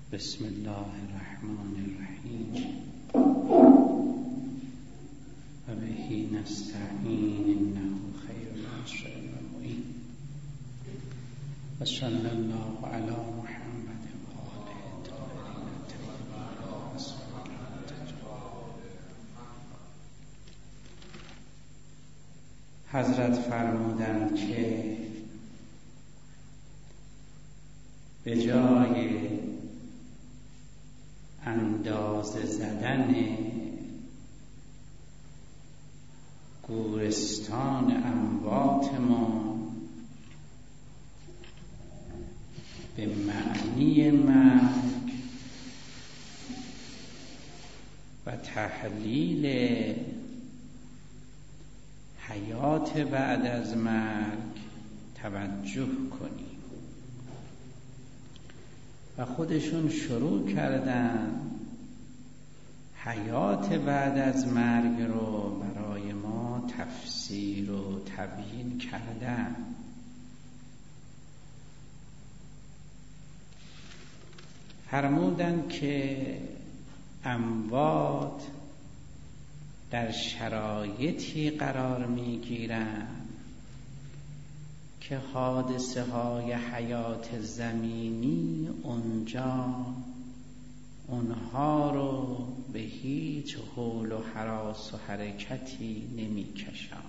بسم الله الرحمن الرحیم و بهی نستعین انه خیر ناصر و معین و صلی الله علی محمد و آله الطاهرین الطاهرین و اصحابه. حضرت فرمودند که به جای اندازه زدن گورستان اموات ما به معنی مرگ و تحلیل حیات بعد از مرگ توجه کنیم. و خودشون شروع کردن حیات بعد از مرگ رو برای ما تفسیر و تبیین کردن. فرمودن که اموات در شرایطی قرار میگیرن که حادثه های حیات زمینی اونها رو به هیچ حول و هراس و حرکتی نمی کشانند.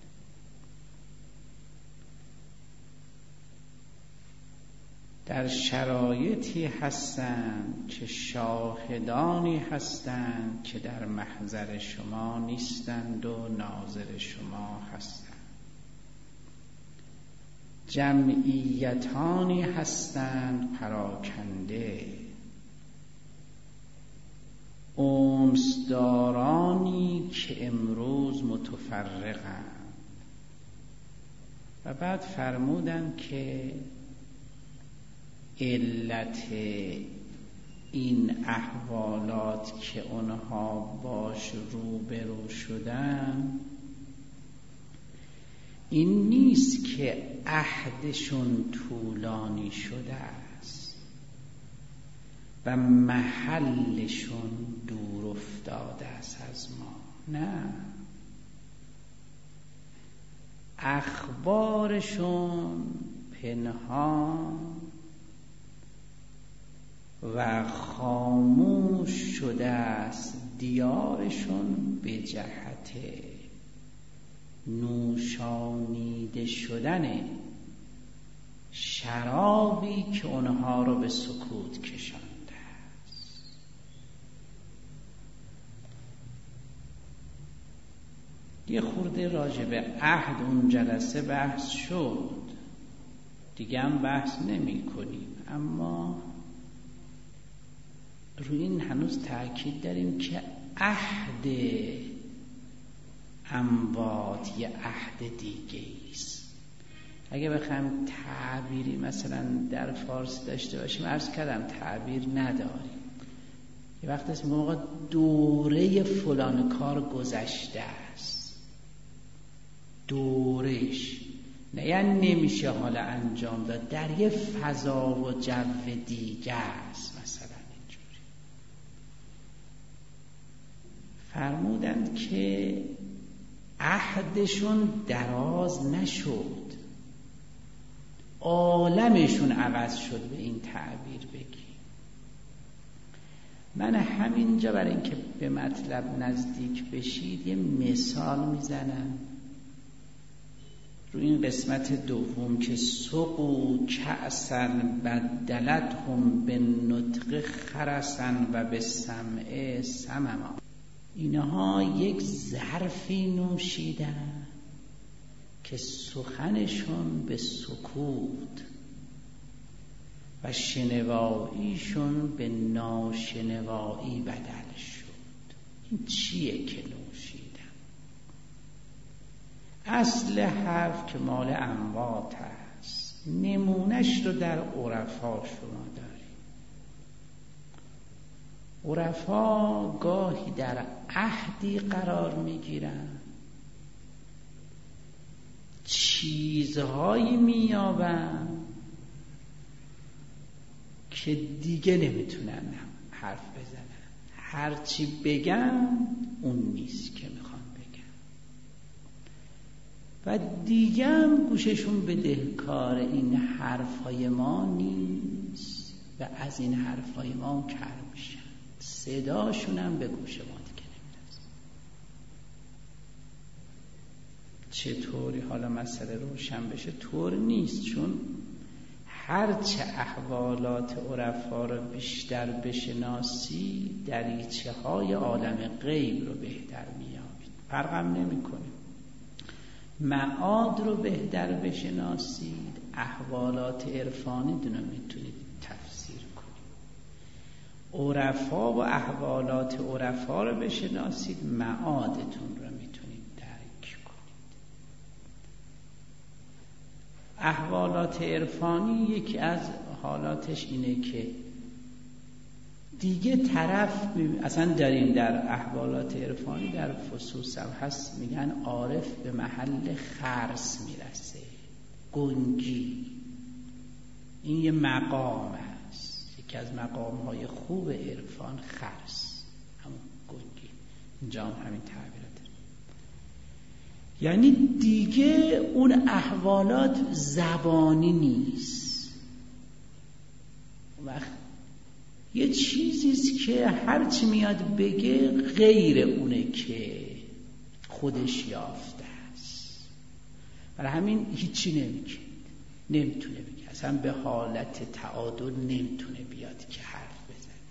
در شرایطی هستند که شاهدانی هستند که در محضر شما نیستند و ناظر شما هستند. جمعیتانی هستند پراکنده، انسدارانی که امروز متفرقند. و بعد فرمودند که علت این احوالات که اونها باش روبرو شدن این نیست که عهدشون طولانی شده است و محلشون دور افتاده است از ما. نه، اخبارشون پنهان و خاموش شده است. دیارشون به جهت نوشانیده شدن شرابی که اونها رو به سکوت کشانده است. یه خورده راجع به عهد اون جلسه بحث شد، دیگه هم بحث نمی کنیم، اما روی این هنوز تأکید داریم که عهد اموات یه عهد دیگه ایست. اگه بخوایم تعبیری مثلا در فارسی داشته باشیم، عرض کردم تعبیر نداریم. یه وقت اسم موقع دوره فلان کار گذشته است، دورش، نه یعنی نمیشه حالا انجام داد، در یه فضا و جو دیگه است. مثلا اینجوری فرمودند که عهدشون دراز نشد، عالمشون عوض شد. به این تعبیر بگی. من همینجا برای اینکه به مطلب نزدیک بشید یه مثال میزنم روی این قسمت دوم که سقو کأسن بدلتهم به نطق خرسن و به سمع سمما. اینها یک ظرفی نوشیدن که سخنشون به سکوت و شنواییشون به ناشنوایی بدل شد. این چیه که نوشیدن؟ اصل حرف که مال اموات هست، نمونش رو در عرفا شما دارید. عرفا گاهی در عهدی قرار میگیرن، چیزهایی مییابن که که دیگه نمیتونن حرف بزنن، هرچی بگم اون نیست که میخوام بگم و دیگه هم گوششون بدهکار این حرفهای ما نیست و از این حرفهای ما کر میشن، صداشون هم به گوش ما دیگه نمیرسه. چطوری حالا مسئله روشن بشه؟ طور نیست، چون هرچه احوالات عرفا رو بیشتر بشناسی دریچه های عالم غیب رو بهتر میابید، فرقم نمیکنه. معاد رو بهتر بشناسید، احوالات عرفانی رو میتونید تفسیر کنید. عرفا و احوالات عرفا رو بشناسید، معادتون رو میتونید درک کنید. احوالات عرفانی یکی از حالاتش اینه که دیگه طرف اصلا داریم در احوالات عرفانی در فصوص هم هست، میگن عارف به محل خرس میرسه، گنگی. این یه مقام هست، یکی از مقام های خوب عرفان خرس، همون گنگی. اینجا هم همین تعبیرات داره. یعنی دیگه اون احوالات زبانی نیست، وقت یه چیزیست که هرچی میاد بگه غیر اونه که خودش یافته است، برای همین هیچی نمیتونه بگه، اصلا به حالت تعادل نمیتونه بیاد که حرف بزنه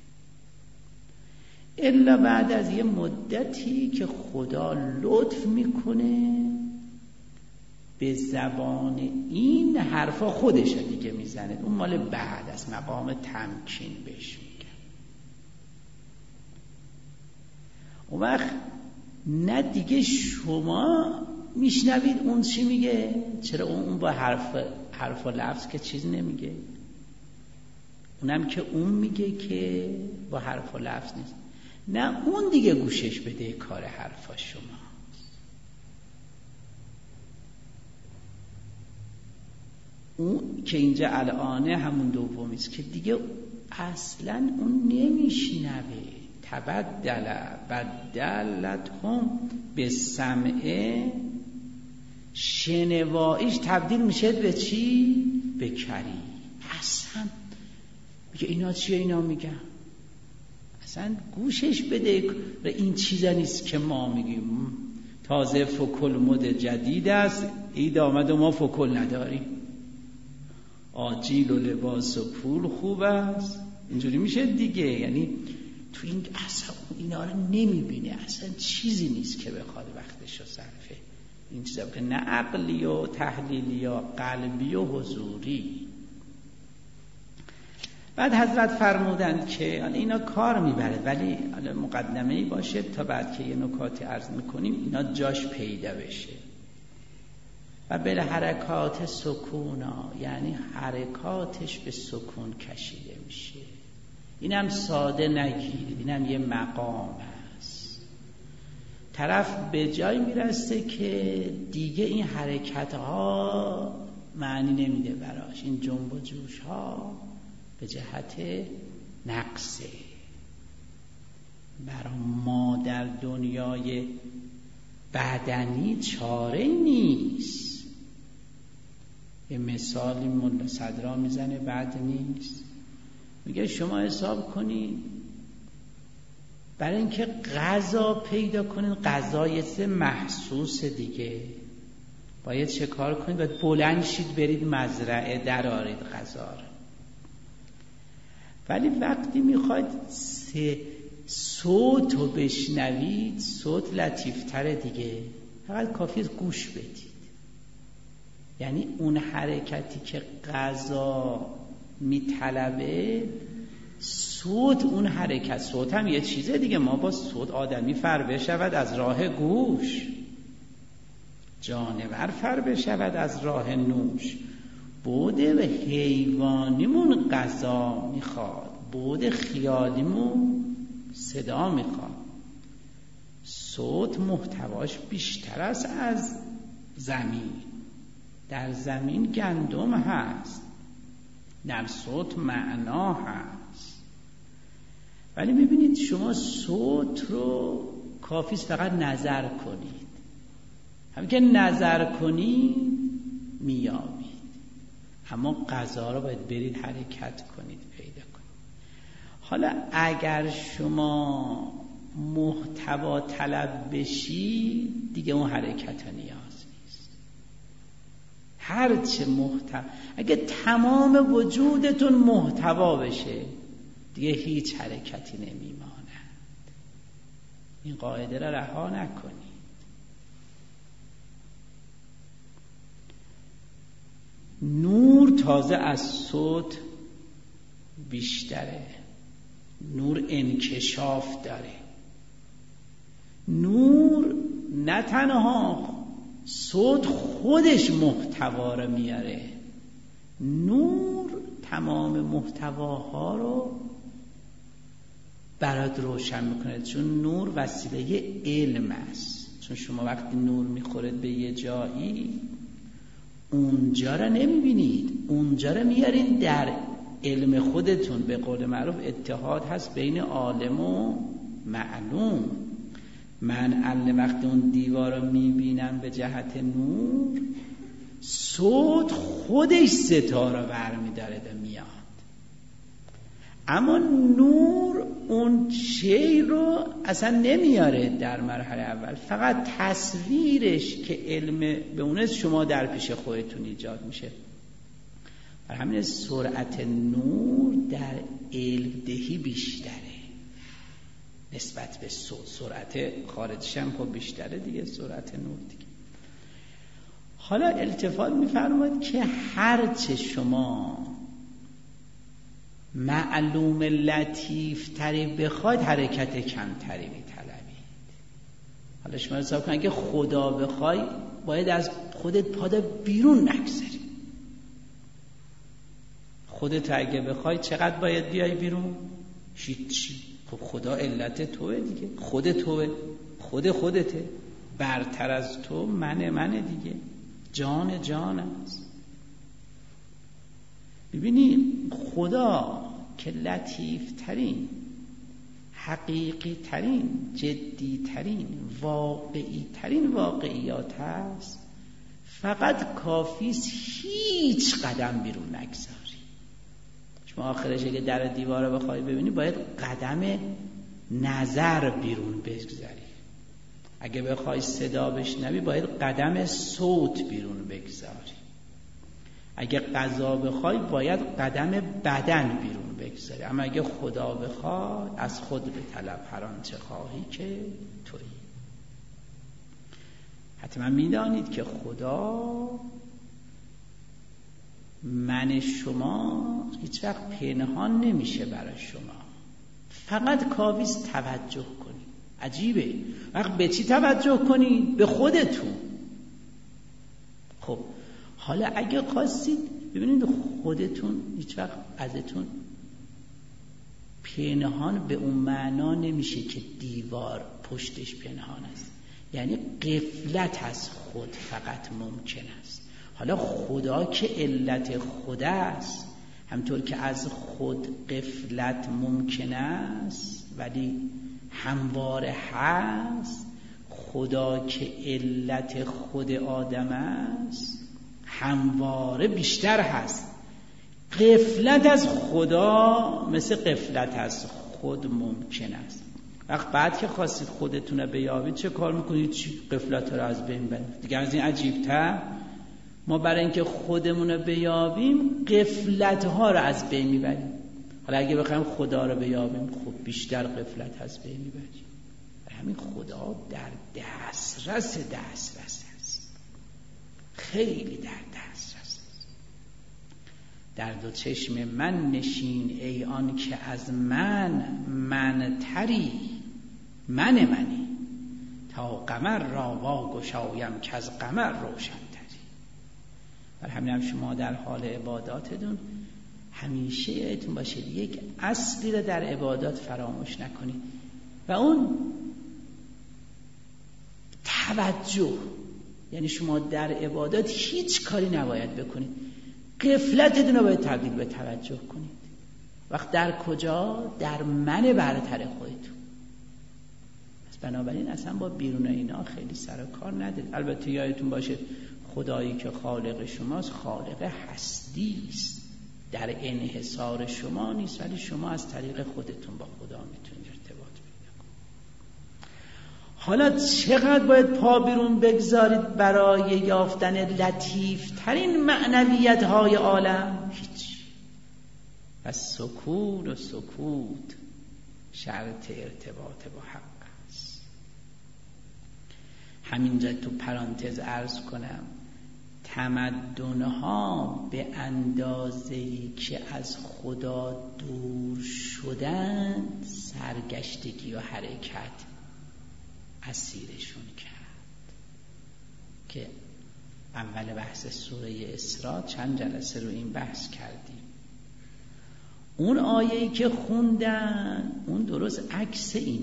الا بعد از یه مدتی که خدا لطف میکنه به زبان این حرفا خودش دیگه میزنه. اون مال بعد از مقام تمکین بهش میگن. اون وقت نه دیگه شما میشنوید اون چی میگه، چرا اون با حرف و لفظ که چیز نمیگه، اونم که اون میگه که با حرف و لفظ نیست، نه اون دیگه گوشش بده کار حرفا شما. اون که اینجا الانه همون دومیست که دیگه اصلا اون نمیشنوه. بدلتهم به سمعه، شنواییش تبدیل میشه به چی؟ به کری. اصلا میگه اینا چیه اینا میگن، اصلا گوشش بده، این چیزا نیست که ما میگیم. تازه فکل مد جدید است، عید آمد و ما فکل نداریم، آجیل و لباس و پول خوب است، اینجوری میشه دیگه. یعنی تو این اصلا اینا رو نمیبینه، اصلا چیزی نیست که بخواد وقتش رو صرفه این چیزا که نه عقلی و تحلیلی یا قلبی و حضوری. بعد حضرت فرمودند که اینا کار میبره، ولی مقدمه‌ای باشه تا بعد که یه نکاتی عرض میکنیم اینا جاش پیدا بشه. و بل حرکات سکونا، یعنی حرکاتش به سکون کشیده میشه. اینم ساده نگیرید، اینم یه مقام هست. طرف به جای میرسه که دیگه این حرکت ها معنی نمیده براش، این جنب و جوش ها به جهت نقصه. برای ما در دنیای بدنی چاره نیست. یه مثالی ملا صدرا میزنه بعد نیست، میگه شما حساب کنید برای اینکه غذا پیدا کنید، غذای سه محسوس دیگه، باید چه کار کنید؟ باید بلند شید برید مزرعه درآرید غذا رو. ولی وقتی میخواید صوت رو بشنوید، صوت لطیفتره دیگه، فقط کافیه گوش بدید. یعنی اون حرکتی که غذا میطلبه، صوت اون حرکت، صوت هم یه چیزه دیگه. ما با صوت آدمی فر بشود از راه گوش، جانور فر بشود از راه نوش. بوده و حیوانیمون غذا میخواد، بوده خیالیمون صدا میخواد. صوت محتواش بیشتر است از زمین. در زمین گندم هست، در صوت معنا هست، ولی میبینید شما صوت رو کافیست فقط نظر کنید، همین که نظر کنید میابید، اما غذا رو باید برید حرکت کنید پیدا کنید. حالا اگر شما محتوا طلب بشید دیگه اون حرکت ها نیاز نیست. هرچه محتوا، اگه تمام وجودتون محتوا بشه دیگه هیچ حرکتی نمیماند. این قاعده را رها نکنید. نور تازه از صوت بیشتره، نور انکشاف داره. نور نه تنها صوت خودش محتوا رو میاره، نور تمام محتواها رو برات روشن میکنه، چون نور وسیله علم است. چون شما وقتی نور میخورید به یه جایی اونجا رو نمیبینید، اونجا رو میارین در علم خودتون. به قول معروف اتحاد هست بین عالم و معلوم. من وقتی اون دیوار رو میبینم به جهت نور، صوت خودش ستاره برمیداره و میاد، اما نور اون شی رو اصلا نمیاره در مرحله اول، فقط تصویرش که علم به اونست شما در پیش خودتون ایجاد میشه. برای همین سرعت نور در علم دهی بیشتره نسبت به صوت. سرعت خارجش هم خب بیشتره دیگه، سرعت نور دیگه. حالا التفات می‌فرماید که هرچه شما معلوم لطیف تری بخواید حرکت کمتری میطلبید. حالا شما حساب کن اگه خدا بخوای باید از خودت پادا بیرون نگذاری. خودت اگه بخوای چقدر باید بیای بیرون؟ هیچی. خب خدا علت توه دیگه، خود توه، خودته، برتر از تو منه دیگه، جان است. ببینید خدا که لطیف ترین، حقیقی ترین، جدی ترین، واقعی ترین واقعیات هست، فقط کافیست هیچ قدم بیرون نگذاری. شما آخرش اگه در دیوار رو بخوای ببینی باید قدم نظر بیرون بگذاری، اگه بخوای صدا بشنوی باید قدم صوت بیرون بگذاری، اگه غذا بخوای باید قدم بدن بیرون بگذاری، اما اگه خدا بخواد از خود به طلب هر آنچه خواهی که تویی. حتما میدانید که خدا من شما هیچ وقت پنهان نمیشه برای شما، فقط کافیست توجه کنید. عجیبه، وقت به چی توجه کنید؟ به خودتون. خب حالا اگه خواستید ببینید خودتون هیچ وقت ازتون پنهان به اون معنا نمیشه که دیوار پشتش پنهان است، یعنی غفلت از خود فقط ممکن است. حالا خدا که علت خود است، همطور که از خود غفلت ممکن است ولی همواره هست، خدا که علت خود آدم است همواره بیشتر هست. غفلت از خدا مثل غفلت از خود ممکن است. وقت بعد که خواستید خودتون رو بیابید چه کار میکنید؟ غفلت رو از بین برید دیگه. از این عجیب‌تر ما برای اینکه خودمون رو بیابیم غفلت ها رو از بین میبریم. حالا اگه بخوایم خدا رو بیابیم خب بیشتر غفلت از بین میبریم. همین خدا در دسترس است، خیلی در دسترس است. در دو چشم من نشین ای آن که از من تری، منی تا قمر را واگشایم که از قمر روشن تری. بر همین هم شما در حال عباداتتون همیشه یادتون باشه یک اصلی رو در عبادات فراموش نکنید و اون توجه. یعنی شما در عبادات هیچ کاری نباید بکنید غفلتتون رو باید تبدیل به توجه کنید. وقت در کجا؟ در من برتر خودتون. پس بنابراین اصلا با بیرون اینا خیلی سر و کار ندارید. البته یادتون باشه خدایی که خالق شماست خالق هستی است، در انحصار شما نیست، ولی شما از طریق خودتون با خدا میتونید ارتباط پیدا کنید. حالا چقدر باید پا بیرون بگذارید برای یافتن لطیف ترین معنویت های عالم؟ هیچ. پس سکون و سکوت شرط ارتباط با حق است. همینجا تو پرانتز عرض کنم تمدن‌ها به اندازه‌ای که از خدا دور شدند سرگشتگی و حرکت اسیرشون کرد که اول بحث سوره اسراء چند جلسه رو این بحث کردیم. اون آیه‌ای که خوندن اون درست عکس این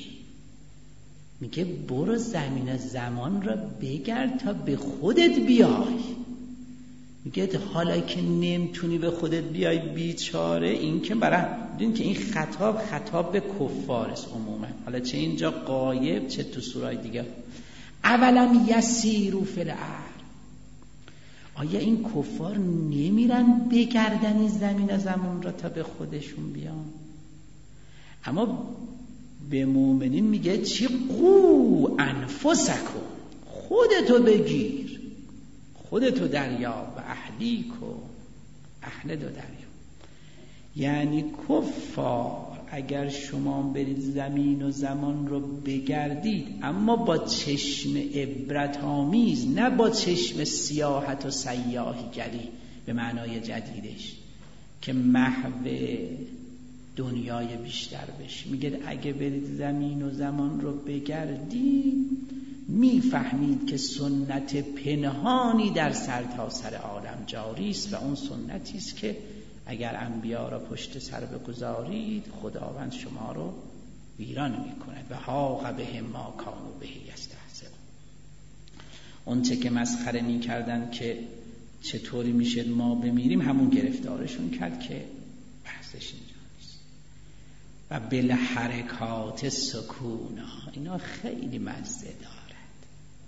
میگه برو زمین زمان را بگرد تا به خودت بیای. میگه حالا که نمیتونی به خودت بیای بیچاره، این که برای دیدین که این خطاب به کفار است عموما، حالا چه اینجا غایب چه تو سورای دیگه. اولم یسیروا فی الارض، آیا این کفار نمیرن بگردن این زمین زمان را تا به خودشون بیان؟ اما به مؤمنین میگه چی؟ قو انفسکم، خودتو بگیر، خودتو دریاب و اهلیکو، اهل دو دریاب. یعنی کفار اگر شما برید زمین و زمان رو بگردید اما با چشم عبرت آمیز، نه با چشم سیاحت و سیاحی گری به معنای جدیدش که محو دنیای بیشتر بشه. میگه اگه برید زمین و زمان رو بگردید میفهمید که سنت پنهانی در سرتاسر عالم جاری است و اون سنتی است که اگر انبیا را پشت سر بگذارید خداوند شما رو ویران میکند و حاق بهم ما کانوا به یستهزئون. اون چه که مسخره میکردن که چطوری میشه ما بمیریم همون گرفتارشون کرد که بحثش اینجا نیست. و بالحرکات سکونا، اینا خیلی مزه دارد.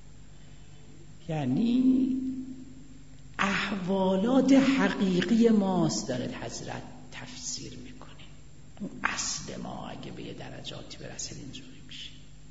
یعنی احوالات حقیقی ماست دارد حضرت تفسیر میکنه. اون اصل ما اگه به یه درجاتی برسه اینجوری میشه.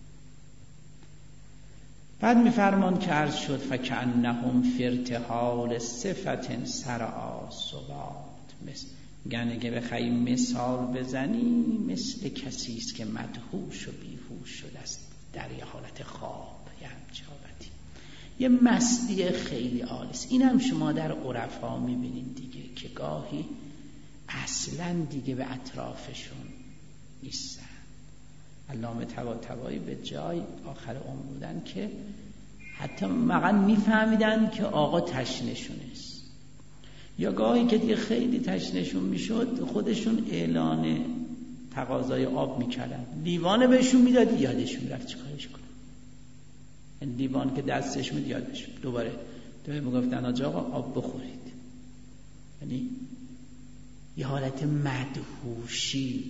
بعد میفرمان که عرض شد فکأنهم فی ارتحال صفت سرعی ثبات، یعنی اگه بخوای مثال بزنی مثل کسی است که مدهوش و بیهوش شده است در یه حالت خواب، یه همچه حالتی، یه مستی خیلی عالی است. این هم شما در عرفا میبینین دیگه که گاهی اصلا دیگه به اطرافشون نیستن. علامه طباطبایی به جای آخر عمر بودن که حتی مقام میفهمیدن که آقا تشنشون است، یا گاهی که دیگه خیلی تشنشون میشد خودشون اعلان تقاضای آب میکردن، لیوان بهشون میداد یادشون رفت چیکارش کنن. این لیوان که دستش میاد یادش دوباره میگفتن آجا آقا آب بخورید. یعنی یه حالت مدهوشی.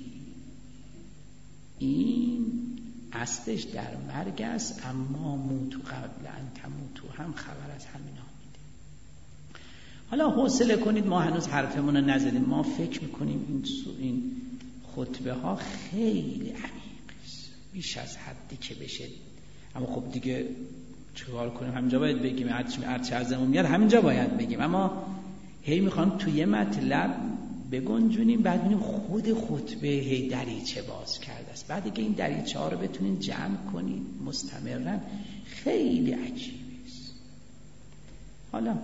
این اصلش در مرگ است، اما موتو قبل ان تموتو هم خبر از همینا میده. حالا حوصله کنید، ما هنوز حرفمون رو نزدیم. ما فکر میکنیم این خطبه ها خیلی عمیقه، بیش از حدی که بشه. اما خب دیگه چیکار کنیم؟ همینجا باید بگیم، هرچی ازمون میاد همینجا باید بگیم. اما هی میخوام توی یه مطلب بگنجونیم، بعد ببینیم خود خطبه هی دریچه باز کرده است. بعد اگه این دریچه ها رو بتونین جمع کنید مستمرا خیلی عجیبه است. حالا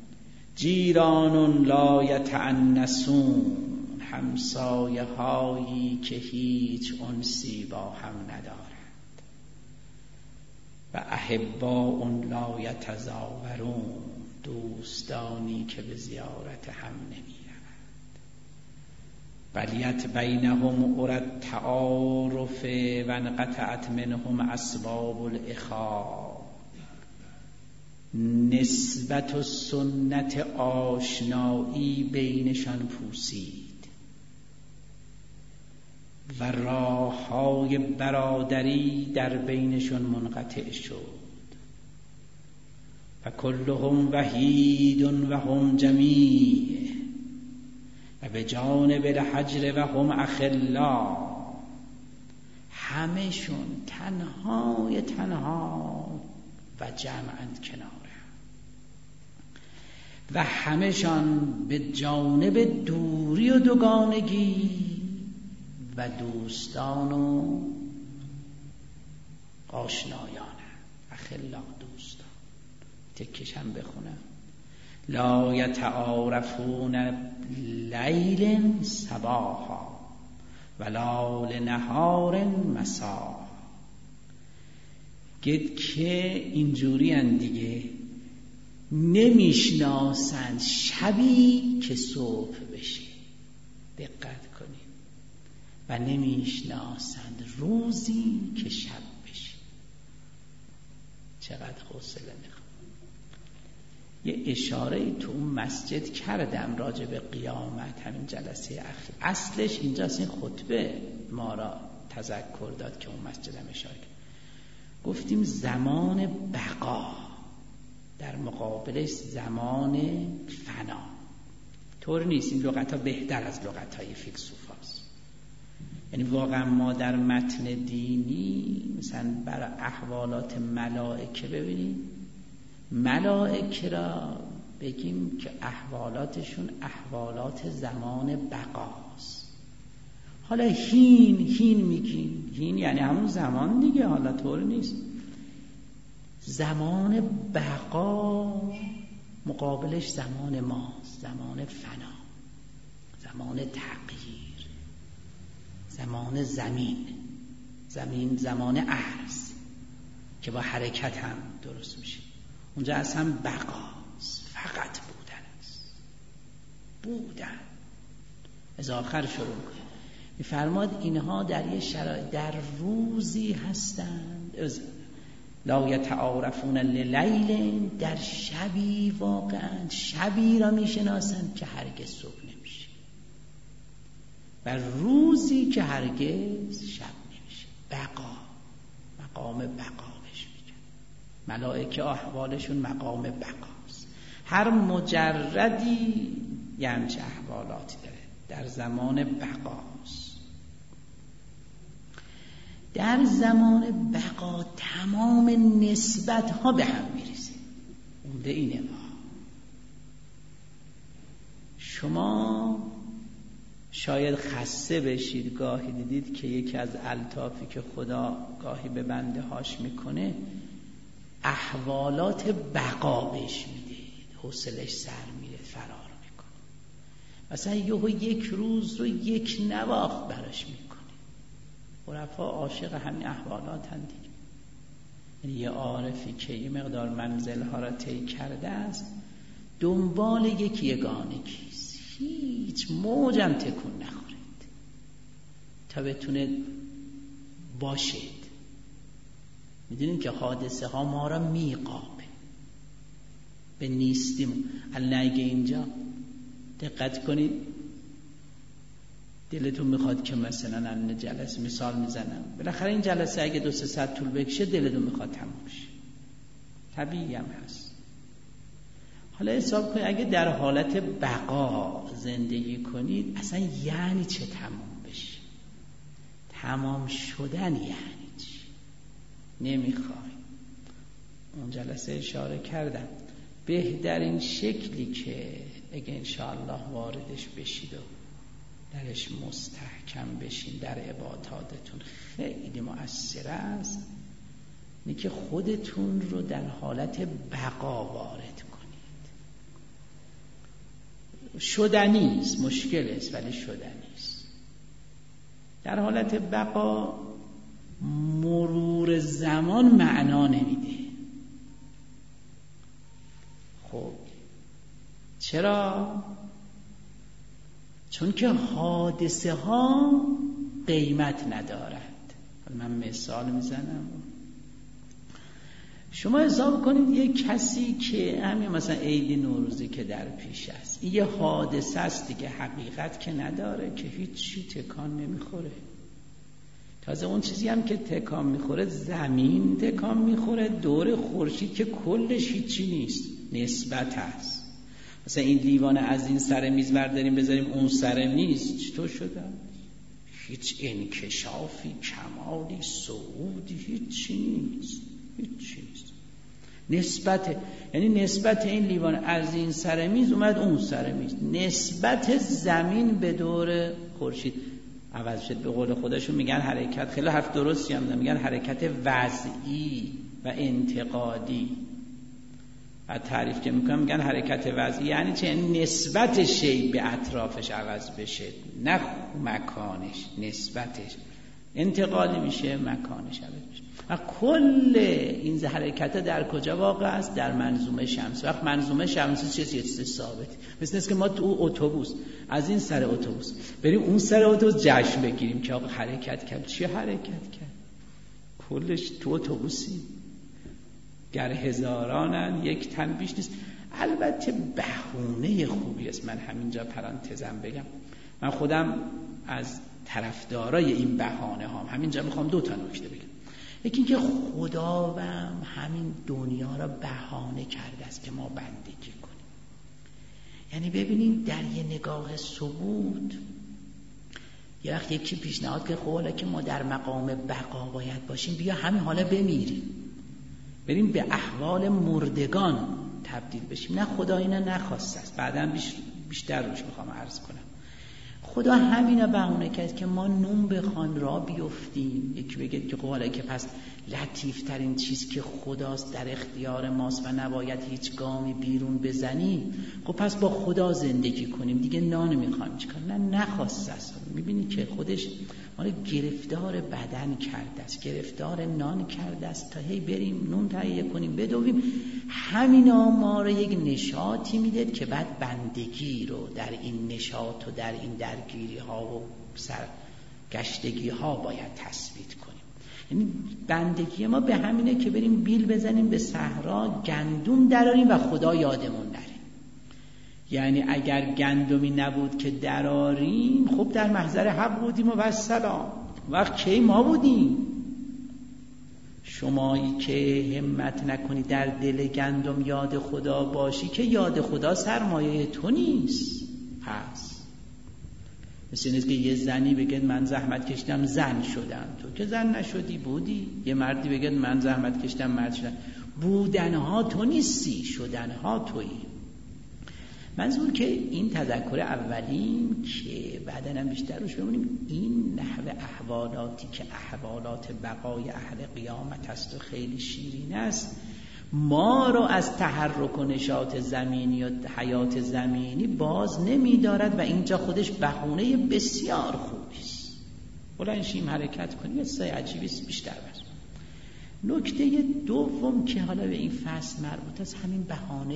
جیران لا یتعنسون، همسایه هایی که هیچ انسی با هم ندارند. و احباء لا یتزاورون، دوستانی که به زیارت هم نمیرند. بلیت بینهم عرد تعارف و انقطعت منهم اسباب الاخا. نسبت و سنت آشنایی بینشان پوسید و راههای برادری در بینشان منقطع شد و کلهم وحید و هم جمیع و به جانب الحجر و هم اخلا، همشون تنهای تنها و جمعاً کناره و همشان به جانب دوری و دوگانگی و دوستان و آشنایان. اخلا دوستان. تکش هم بخونم. لا یتعارفون لیل صباحا ولا لنهار مسا. گید که اینجوری هن دیگه، نمیشناسند شبی که صبح بشه، دقت کنید، و نمیشناسند روزی که شب بشه. چقدر حوصله میخواد. یه اشاره تو اون مسجد کردم راجع به قیامت، همین جلسه اخیر. اصلش اینجاست، این خطبه ما را تذکر داد که اون مسجدم اشاره کرد. گفتیم زمان بقا در مقابلش زمان فنا. طور نیست، این لغت ها بهتر از لغت های فیلسوفاست. یعنی واقعا ما در متن دینی مثلا برای احوالات ملائکه ببینیم، ملائکه را بگیم که احوالاتشون احوالات زمان بقاست. حالا هین میگیم، هین یعنی همون زمان دیگه، حالا طور نیست. زمان بقا مقابلش زمان ماست، زمان فنا، زمان تغییر، زمان زمین زمان عرض که با حرکت هم درست میشه. اونجا اصلا بقاست، فقط بودن است، بودن. از آخر شروع کنیم. میفرماد اینها در یه شرایط، در روزی هستند، لا یتعارفون للیل، در شبی، واقعا شبی را میشناسند که هرگز صبح نمیشه و روزی که هرگز شب نمیشه. بقا، مقام بقا بهش میگن. ملائکه احوالشون مقام بقاست. هر مجردی یه همچه احوالاتی داره، در زمان بقاست. در زمان بقا تمام نسبت ها به هم میریزه. اونده اینه. شما شاید خسته بشید، گاهی دیدید که یکی از الطافی که خدا گاهی به بنده هاش میکنه احوالات بقا بهش میده، حوصلش سر میره، فرار میکنه. مثلا یک روز رو یک نواخت براش میکنه. عرفا عاشق همین احوالات هم دیگه. یعنی یه عارفی که یه مقدار منزلها را طی کرده است، دنبال یک یگانگیست، هیچ موجم تکون نخورید تا بتونه باشید. میدونیم که حادثه ها ما را میقابه، به نیستیم. النگه اینجا دقت کنید، دلتون میخواد که مثلا الان جلسه مثال میزنم، بالاخره این جلسه اگه 2-3 ساعت طول بکشه دلتون میخواد تموم شه، طبیعی هم هست. حالا حساب کنید اگه در حالت بقا زندگی کنید، اصلا یعنی چه تموم بشه؟ تمام شدن یعنی چی؟ نمیخوای. اون جلسه اشاره کردم بهترین شکلی که اگه انشاءالله واردش بشید و درش مستحکم بشین در عباداتتون خیلی مؤثر است، اینه که خودتون رو در حالت بقا وارد کنید. شدنی است، مشکل است ولی شدنی است. در حالت بقا مرور زمان معنا نمیده. خب چرا؟ چون که حادثه ها قیمت ندارد. من مثال میزنم. شما حساب کنید یک کسی که همین مثلا عید نوروزی که در پیش است، این یه حادثه است دیگه، حقیقت که نداره که هیچ چی تکان نمیخوره. تازه اون چیزی هم که تکان میخوره زمین تکان میخوره، دور خورشید که کلش هیچی نیست، نسبت هست. مثلا این لیوان از این سر میز برداریم بذاریم اون سر میز، چطور شده؟ هیچ انکشافی، کمالی، صعودی هیچی نیست، هیچی نیست. نسبت، یعنی نسبت این لیوان از این سر میز اومد اون سر میز، نسبت زمین به دور خورشید عوض شد. به قول خودشون میگن حرکت، خیلی حرف درستی هم میگن حرکت وضعی و انتقادی. بعد تعریف که میگن حرکت وضعی یعنی چه؟ نسبت شی به اطرافش عوض بشه، نه مکانش، نسبتش. انتقالی میشه مکانش عوض بشه. و کل این حرکت در کجا واقع است؟ در منظومه شمسی. وقت منظومه شمسی چیه؟ یه چیز ثابت. مثل است که ما تو اتوبوس از این سر اتوبوس بریم اون سر اتوبوس جشن بگیریم که آقا حرکت کرد. چی حرکت کرد؟ کلش تو اتوبوسی. گر هزارانن یک تن بیش نیست. البته بهونه خوبی است. من همینجا پرانتزم بگم، من خودم از طرفدارای این بهانه هام. همینجا میخوام 2 تا نکته بگم. یکی اینکه خداوند همین دنیا را بهانه کرده است که ما بندگی کنیم. یعنی ببینید در یه نگاه ثبوت یه وقت یکی پیشنهاد که خب حالا که ما در مقام بقا باید باشیم، بیا همین حالا بمیریم، بریم به احوال مردگان تبدیل بشیم. نه، خدا اینا نخواسته است. بعداً بیشتر روش میخوام عرض کنم. خدا همینا بهونه کرد که ما نون بخوان را بیفتیم. یکی بگه که حالا که پس لطیف ترین چیز که خداست در اختیار ماست و نباید هیچ گامی بیرون بزنیم، خب پس با خدا زندگی کنیم دیگه، نان میخوایم چیکار؟ نه، نخواسته است. میبینی که خودش ما رو گرفتار بدن کرده است، گرفتار نان کرده است تا هی بریم نون تهیه کنیم بدویم. همینا ما رو یک نشاطی میده که بعد بندگی رو در این نشاط و در این درگیری ها و سرگشتگی ها باید تثبیت کنیم. یعنی بندگی ما به همینه که بریم بیل بزنیم به صحرا، گندم دراریم و خدا یادمون نره. یعنی اگر گندمی نبود که دراریم، خب در محضر حق بودیم و والسلام. وقت کی ما بودیم؟ شمایی که همت نکنی در دل گندم یاد خدا باشی که یاد خدا سرمایه تو نیست. پس مثل اینه که یه زنی بگه من زحمت کشیدم زن شدم، تو که زن نشدی بودی. یه مردی بگه من زحمت کشیدم مرد شدم. بودنها تو نیستی، شدنها تویی. منظور که این تذکر اولیم که بعداً هم بیشتر روش بمونیم، این نحو احوالاتی که احوالات بقای اهل قیامت است و خیلی شیرین است، ما رو از تحرک و نشاط زمینی و حیات زمینی باز نمی دارد و اینجا خودش بهونه بسیار خوبی است. بلند شیم حرکت کنیم. یه چیز عجیبی است. بیشتر بر نکته دوم که حالا به این فصل مربوط است، همین بهانه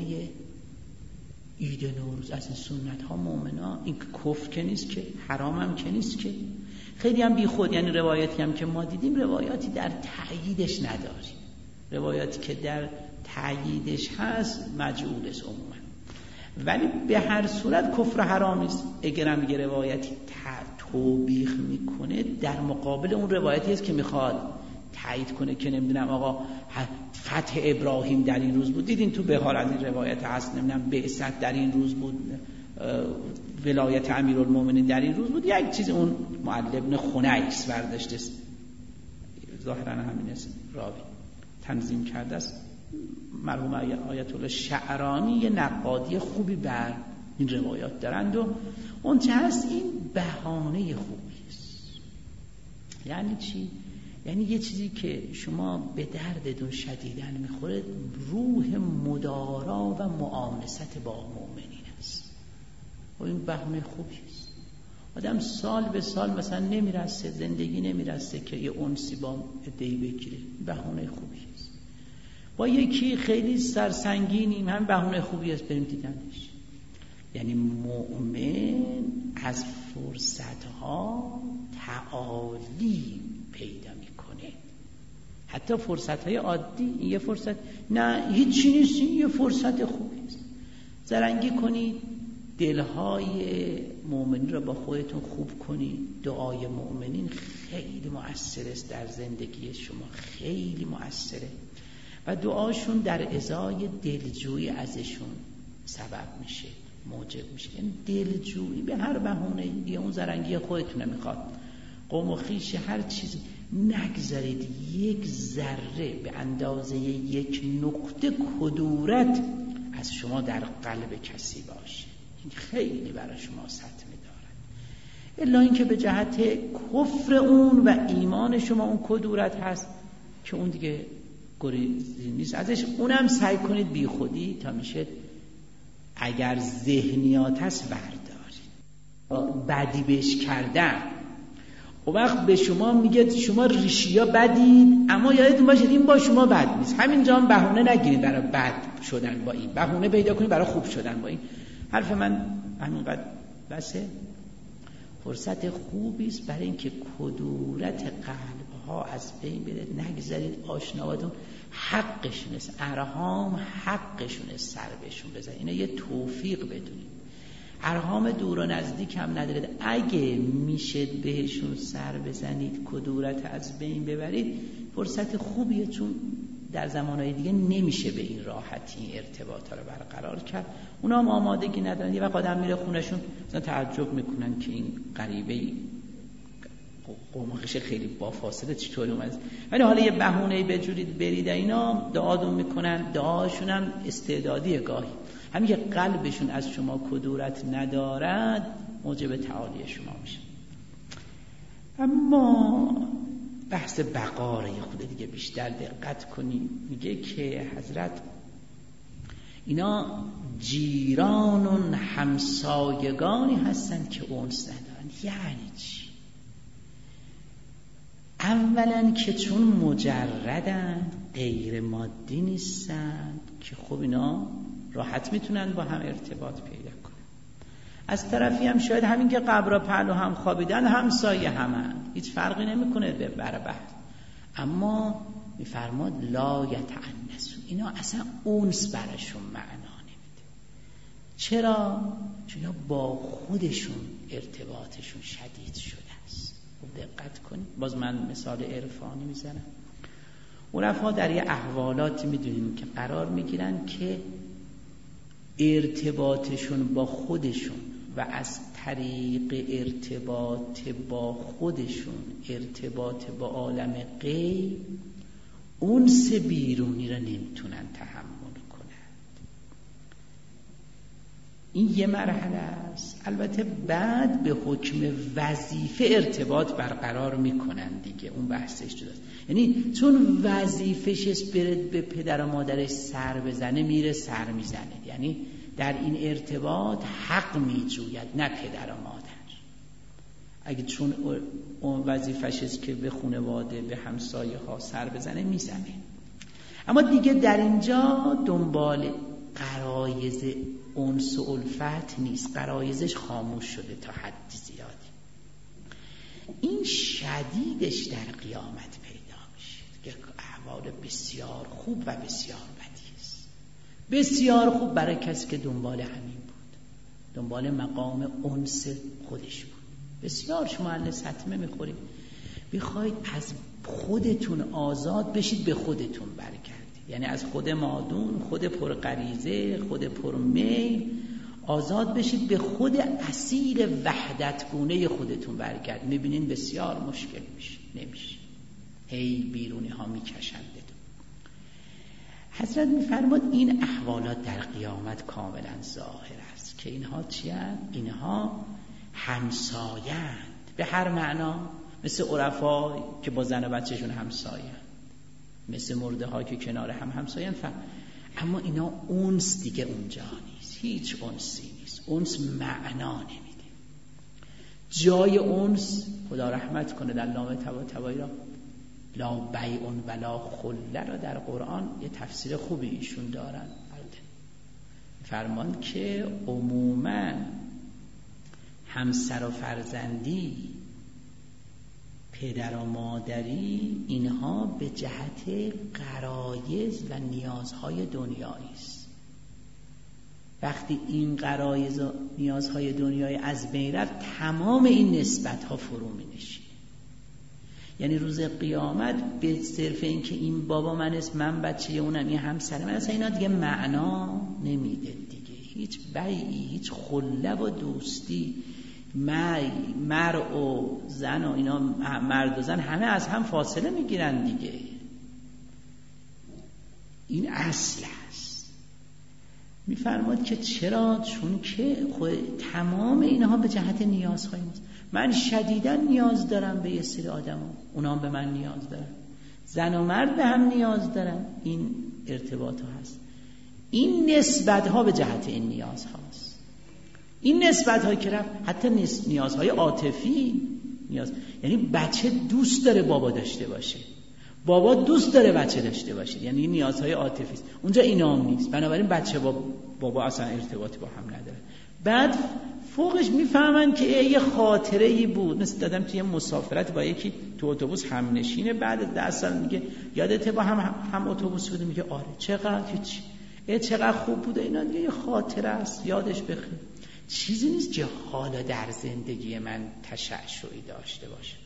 عید نوروز از این سنت ها مؤمنا. این کفر که نیست که، حرام هم که نیست که، خیلی هم بی خود. یعنی روایاتی هم که ما دیدیم روایاتی در تأییدش نداریم. روایاتی که در تأییدش هست مجعول است عموما. ولی به هر صورت کفر حرام نیست. اگرم یه روایتی توبیخ میکنه، در مقابل اون روایتی است که میخواد تایید کنه که نمیدونم آقا فتح ابراهیم در این روز بود. دیدین تو بهار از این روایت هست، نمیدونم بعثت در این روز بود، ولایت امیرالمومنین در این روز بود. یک چیز اون معل ابن خنیس برداشته است، ظاهرا همین است، راوی تنظیم کرده است. مرحوم آیت الله شعرانی یه نقادی خوبی بر این روایات دارند و اون چه هست این بهانه خوبی است. یعنی چی؟ یعنی یه چیزی که شما به دردتون شدیداً میخوره، روح مدارا و معاملت با مؤمنین است. و این بهانه خوبی است. آدم سال به سال مثلا نمیرسه، زندگی نمیرسه که یه انسی با عده‌ای بگیره، بهانه خوبی است. با یکی خیلی سرسنگینیم، هم بهانه خوبی است بریم دیدنش. یعنی مؤمن از فرصتها تعالی پیدا میکنه. حتی فرصت‌های عادی، این یه فرصت نه هیچی نیست، این یه فرصت خوبی است. زرنگی کنید، دلهای مؤمنین را با خودتون خوب کنید. دعای مؤمنین خیلی مؤثر است در زندگی شما، خیلی مؤثره و دعاشون در ازای دلجویی ازشون سبب میشه، موجب میشه. یعنی دلجویی به هر بهونه دیگه، اون زرنگی خودتونه میخواد، قوم و خویش هر چیزی، نگذارید یک ذره به اندازه یک نقطه کدورت از شما در قلب کسی باشه. این خیلی برای شما سطمه دارد، الا اینکه به جهت کفر اون و ایمان شما اون کدورت هست که اون دیگه گریزی نیست ازش. اونم سعی کنید بی خودی تا میشه، اگر ذهنیات هست بردارید. بدی بهش کردن و وقت به شما میگه شما ریشیا بدید، اما یادتون باشه این با شما بد نیست. همینجا هم بهونه نگیرید برای بد شدن با این، بهونه پیدا کنید برای خوب شدن با این. حرف من همینقدر بسه. فرصت خوبی است برای اینکه کدورت قلب ها از بین بره. نگذارید آشناواتون حقشون است، ارهام حقشون است، سر بهشون بزنید. اینا یه توفیق بدونید. ارهام دور و نزدیک هم ندارید، اگه میشه بهشون سر بزنید، کدورت از بین ببرید، فرصت خوبیه، چون در زمانهای دیگه نمیشه به این راحتی این ارتباطا رو برقرار کرد. اونا هم آمادگی ندارن. یه وقت آدم میره خونشون مثلا تعجب میکنن که این غریبه قومخش خیلی با فاصله چطور اومد، ولی حالا یه بهونه‌ای بجورید برید، اینا دعاتون میکنن. دعاشون هم استعدادی گاهی، همین که قلبشون از شما کدورت ندارد موجب تعالی شما میشه. اما بحث بقاره خود دیگه بیشتر دقت کنید. میگه که حضرت اینا جیران و همسایگانی هستند که انس ندارن. یعنی چی؟ اولا که چون مجردن، غیر مادی نیستن که خب اینا راحت میتونن با هم ارتباط پیدا کنن. از طرفی هم شاید همین که قبر پهلو هم خوابیدن همسایه همن، هیچ فرقی نمیکنه به برابر. اما میفرماد لا یتعنسون، اینا اصلا اونس براشون معنا نمیده. چرا؟ چون با خودشون ارتباطشون شدید شده است. خوب دقت کنید. باز من مثال عرفانی میزنم. عرفا در یه احوالاتی میدونیم که قرار میگیرن که ارتباطشون با خودشون و از طریق ارتباط با خودشون ارتباط با عالم غیب اونس بیرونی را نمیتونن تحمل کنند. این یه مرحله است. البته بعد به حکم وظیفه ارتباط برقرار میکنن دیگه، اون بحثش جداست. یعنی چون وظیفش است برد به پدر و مادرش سر بزنه، میره سر میزنه. یعنی در این ارتباط حق میجوید، نه پدر و مادر. اگه چون اون وظیفش است که به خانواده به همسایه ها سر بزنه، میزنه. اما دیگه در اینجا دنبال غرایز انس و الفت نیست، غرایزش خاموش شده تا حد زیادی. این شدیدش در قیامت پیدا میشه که احوال بسیار خوب و بسیار بدی است. بسیار خوب برای کسی که دنبال همین بود، دنبال مقام انس خودش بود. بسیار شما اهل سطمه میخورید، بخواید از خودتون آزاد بشید، به خودتون برگردید. یعنی از خود مادون، خود پرغریزه، خود پرمیل آزاد بشید، به خود اصیل وحدت گونه خودتون برگرد. میبینین بسیار مشکل میشه، نمیشه، هی بیرونی ها میکشندتون. حضرت میفرماد این احوالات در قیامت کاملا ظاهر است که اینها چی هستند؟ اینها همسایند به هر معنا، مثل عرفا که با زن و بچهشون همسایند، مثل مرده ها که کنار هم همسایند. اما اینا اونس دیگه اونجا نیست، هیچ اونسی نیست. اونس معنا نمیده. جای اونس، خدا رحمت کنه، در نام طباطبایی را لا بیع ولا خله را در قرآن یه تفسیر خوبی ایشون دارن. فرمان که عموما همسر و فرزندی پدر و مادری اینها به جهت غرایز و نیازهای دنیایی است. وقتی این غرایز و نیازهای دنیایی از بین رفت، تمام این نسبت‌ها فرو می‌نشینه. یعنی روز قیامت به صرف این که این بابا من است، من بچه اونم، این همسر من، اصلا اینا دیگه معنا نمیده دیگه. هیچ بیعی، هیچ خله و دوستی، مرد و زن و اینا، مرد و زن همه از هم فاصله میگیرن دیگه. این اصل است. میفرماد که چرا؟ چون که تمام اینها به جهت نیازهای ماست. من شدیداً نیاز دارم به یه سری آدم، اونا هم به من نیاز دارن، زن و مرد به هم نیاز دارن. این ارتباط ها هست. این نسبت ها به جهت این نیاز هاست. این نسبت هایی که رفت، حتی نیازهای عاطفی، یعنی بچه دوست داره بابا داشته باشه، بابا دوست داره بچه داشته باشه، یعنی این نیازهای عاطفی است. اونجا اینا هم نیست. بنابراین بچه بابا اصلا ارتباطی با هم نداره. بعد فوقش میفهمن که یه خاطره‌ای بود. مثل دادم توی مسافرت با یکی تو اتوبوس هم نشینه، بعد 10 سال میگه یادته با هم اتوبوس بودیم؟ میگه آره. چقدر چقدر خوب بود. اینا دیگه یه خاطره است، یادش بخیر. چیزی نیست که حالا در زندگی من تشعشعی داشته باشه.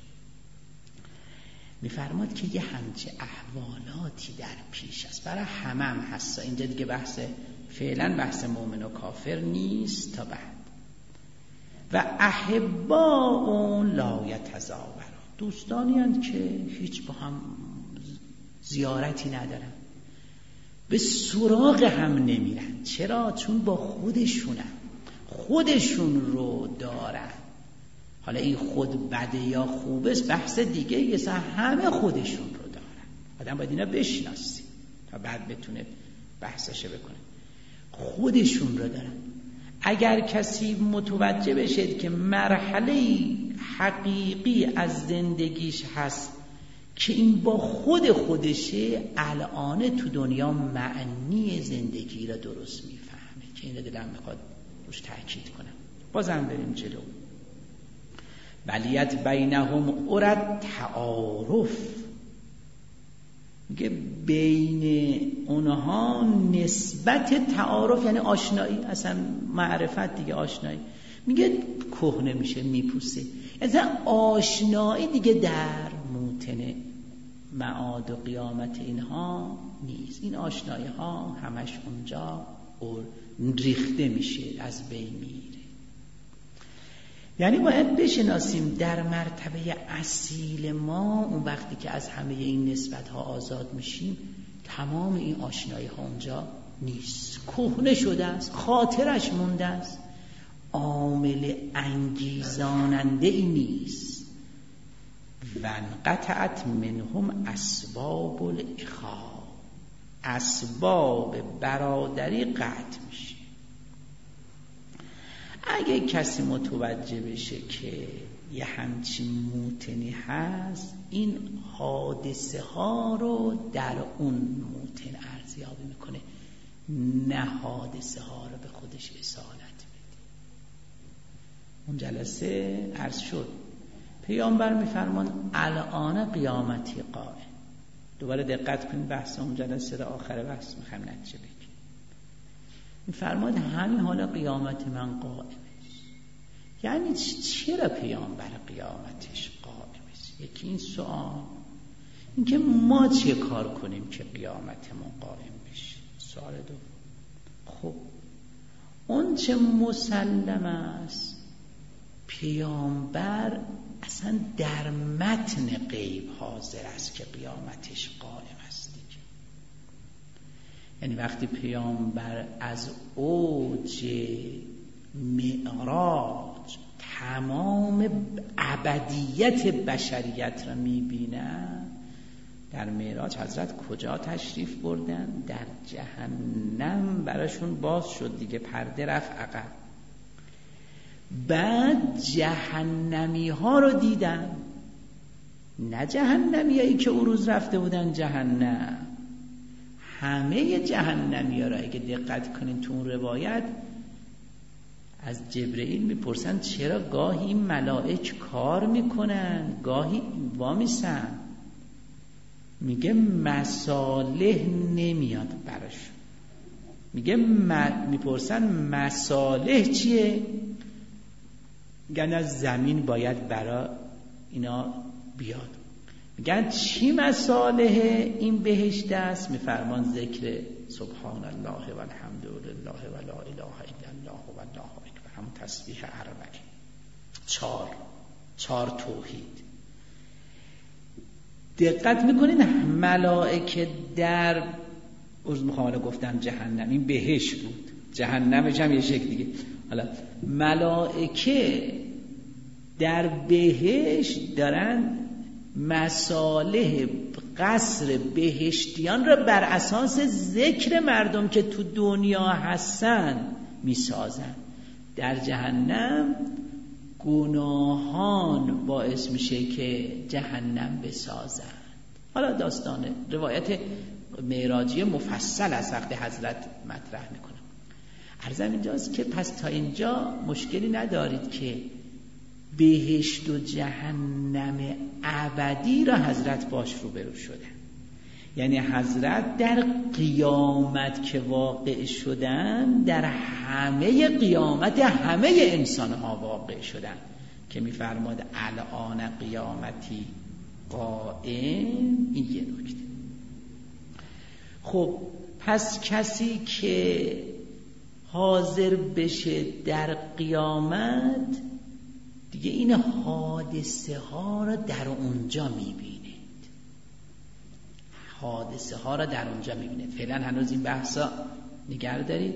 میفرماد که یه همچه احوالاتی در پیش است، برای همم هست. اینجا دیگه فعلا بحث مؤمن و کافر نیست تا بعد. و احباء لا یتزاورون، دوستانی هستند که هیچ با هم زیارتی ندارن، به سراغ هم نمیرن. چرا؟ چون با خودشون رو دارن. حالا این خود بده یا خوبه بحث دیگه، یه همه خودشون رو دارن. آدم باید اینا بشناسی تا بعد بتونه بحثش بکنه. خودشون رو دارن. اگر کسی متوجه بشه که مرحله حقیقی از زندگیش هست که این با خودشه، الان تو دنیا معنی زندگی را درست میفهمه. که اینو دلم میخواد روش تأکید کنم. بازم بریم جلو. ولیت بینهم ارد تعارف، میگه بین اونها نسبت تعارف، یعنی آشنایی، اصلا معرفت دیگه، آشنایی. میگه کهنه میشه، میپوسه. اصلا آشنایی دیگه در موطن معاد و قیامت اینها نیست. این آشنایی ها همش اونجا ریخته میشه، از بین میره. یعنی باید بشناسیم در مرتبه اصیل ما، اون وقتی که از همه این نسبت ها آزاد میشیم، تمام این آشنایی ها اونجا نیست، کهنه شده است، خاطرش مونده است، عامل انگیزاننده ای نیست. و انقطعت منهم اسباب الاخا، اسباب برادری قطع میشه. اگه کسی متوجه بشه که یه همچین موطنی هست، این حادثه ها رو در اون موطن ارزیابی میکنه، نه حادثه ها رو به خودش اصالت بده. اون جلسه عرض شد پیامبر میفرمان الان قیامتی قائم. دوباره دقت کنید بحث اون جلسه رو، آخر بحث میخوایم نتیجه بگیریم. میفرماد همین حالا قیامت من قائمه. یعنی چرا پیامبر قیامتش قائمه؟ یکی این سوال، این که ما چه کار کنیم که قیامتمون قائم بشه. سوال دو، خب اون چه مسلم است، پیامبر اصلا در متن غیب حاضر است که قیامتش قائم است دیگه. یعنی وقتی پیامبر از اوج معراج تمام ابدیت بشریت را میبینن، در معراج حضرت کجا تشریف بردن؟ در جهنم براشون باز شد دیگه، پرده رفت عقب. بعد جهنمی ها رو دیدن، نه جهنمی هایی که اون روز رفته بودن جهنم، همه جهنمی ها رو اگه دقت کنین تو اون روایت از جبرئیل میپرسن چرا گاهی این ملائک کار میکنن گاهی وامیسن؟ میگه مصالح نمیاد براشون. میگه میپرسن مصالح چیه؟ میگن از زمین باید برا اینا بیاد. میگن چی مصالحه این بهشت است؟ میفرمان ذکر سبحان الله و الحمد لله و لا اله الا الله و الله اکبر، همون تسبیح اربعه، چهار توحید. دقت میکنین ملائکه در عرض میخوام حالا گفتم جهنم، این بهشت بود، جهنمش هم یه شکل دیگه. حالا ملائکه در بهشت دارن مصالح قصر بهشتیان را بر اساس ذکر مردم که تو دنیا هستن میسازن. در جهنم گناهان باعث میشه که جهنم بسازن. حالا داستان روایت معراجی مفصل از وقت حضرت مطرح میکنم. عرضم اینجاست که پس تا اینجا مشکلی ندارید که بهشت و جهنم ابدی را حضرت باش روبرو شده. یعنی حضرت در قیامت که واقع شدن در همه قیامت همه انسان ها واقع شدن که میفرماد الان قیامتی قائم. این یه نکته. خب پس کسی که حاضر بشه در قیامت دیگه این حادثه ها را در اونجا میبیند. حادثه ها را در اونجا میبیند. فعلا هنوز این بحثا نگه دارید.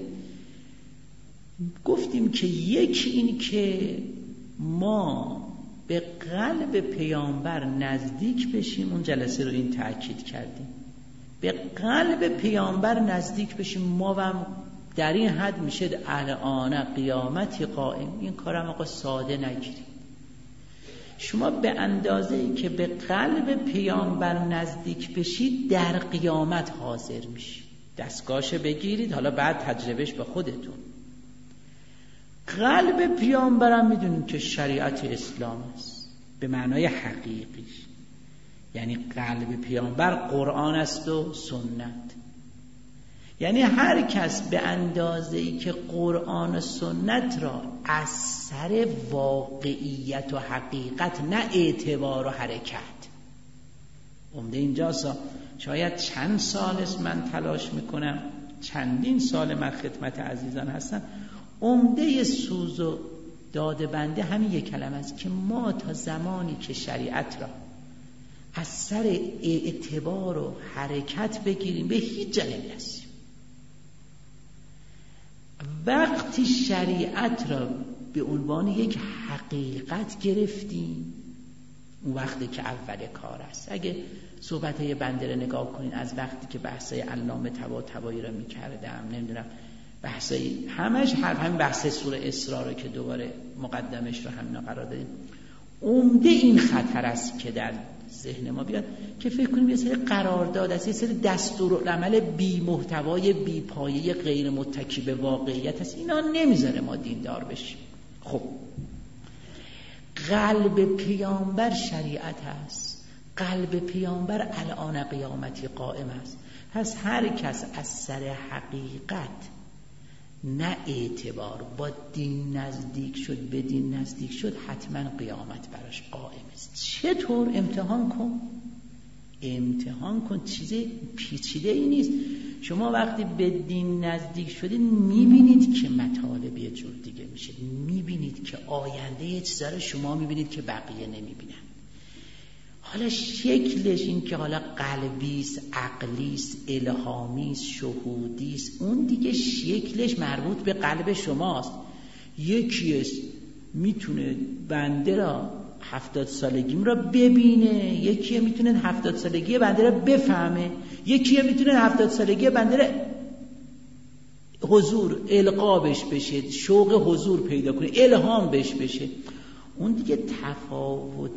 گفتیم که یکی این که ما به قلب پیامبر نزدیک بشیم، اون جلسه رو این تأکید کردیم، به قلب پیامبر نزدیک بشیم. ما هم در این حد میشه الان قیامتی قائم. این کارم آقا ساده نگیرید. شما به اندازه‌ای که به قلب پیامبر نزدیک بشید در قیامت حاضر میشید. دستگاهش بگیرید، حالا بعد تجربهش به خودتون. قلب پیامبرم میدونید که شریعت اسلام است به معنای حقیقیش. یعنی قلب پیامبر قرآن است و سنت. یعنی هر کس به اندازه‌ای که قرآن و سنت را از سر واقعیت و حقیقت، نه اعتبار و حرکت. عمده اینجاست. شاید چند سال است من تلاش میکنم، چندین سال من خدمت عزیزان هستم، عمده سوز و داد بنده همین یک کلمه است که ما تا زمانی که شریعت را از سر اعتبار و حرکت بگیریم به هیچ جا نمیرسیم. وقتی شریعت را به عنوان یک حقیقت گرفتیم، اون وقتی که اول کار است. اگه صحبت‌های بنده رو نگاه کنین از وقتی که بحثای علامه طباطبایی را می‌کردم، نمیدونم بحثای همین بحث سوره اسراء رو که دوباره مقدمش رو همینا قرار دادیم، عمده این خطر است که در ذهن ما بیاد که فکر کنیم یه سری قرارداد است، یه سری دستورالعمل بی محتوای بی پایه غیر متکی به واقعیت است. اینا نمیذاره ما دیندار بشیم. خب قلب پیامبر شریعت است، قلب پیامبر الان قیامتی قائم است. پس هر کس از سر حقیقت نه اعتبار با دین نزدیک شد، به دین نزدیک شد، حتما قیامت براش قائم است. چطور؟ امتحان کن. چیز پیچیده ای نیست. شما وقتی به دین نزدیک شدید میبینید که مطالب یه جور دیگه میشه، میبینید که آینده یه چیزا رو شما میبینید که بقیه نمیبینن. حالا شکلش این که حالا قلبیست، عقلیست، الهامیست، شهودیست، اون دیگه شکلش مربوط به قلب شماست. یکیست میتونه بنده را 70 سالگیم را ببینه، یکی میتونه 70 سالگی بنده را بفهمه، یکی میتونه 70 سالگی بنده را حضور القا بهش بشه، شوق حضور پیدا کنه، الهام بهش بشه. اون دیگه تفاوت